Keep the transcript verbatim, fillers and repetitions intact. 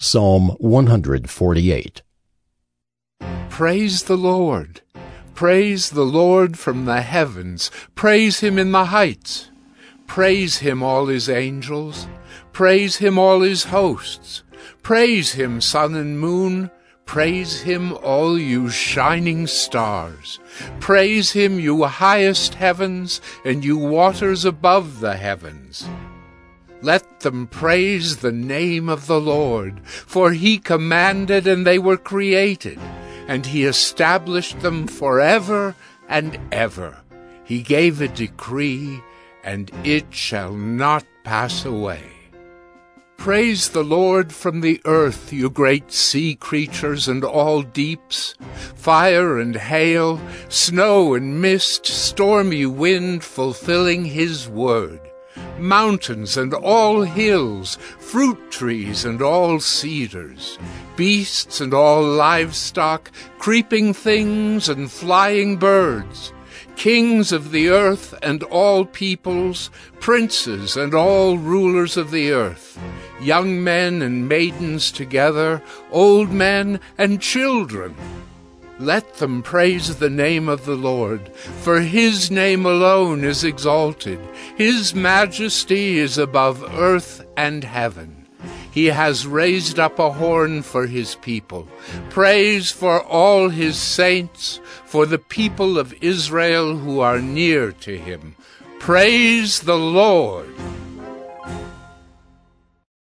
Psalm one forty-eight. Praise the Lord. Praise the Lord from the heavens. Praise him in the heights. Praise him, all his angels. Praise him, all his hosts. Praise him, sun and moon. Praise him, all you shining stars. Praise him, you highest heavens, and you waters above the heavens. Let them praise the name of the Lord, for he commanded and they were created, and he established them forever and ever. He gave a decree, and it shall not pass away. Praise the Lord from the earth, you great sea creatures and all deeps, fire and hail, snow and mist, stormy wind fulfilling his word. Mountains and all hills, fruit trees and all cedars, beasts and all livestock, creeping things and flying birds, kings of the earth and all peoples, princes and all rulers of the earth, young men and maidens together, old men and children. Let them praise the name of the Lord, for his name alone is exalted. His majesty is above earth and heaven. He has raised up a horn for his people, praise for all his saints, for the people of Israel who are near to him. Praise the Lord.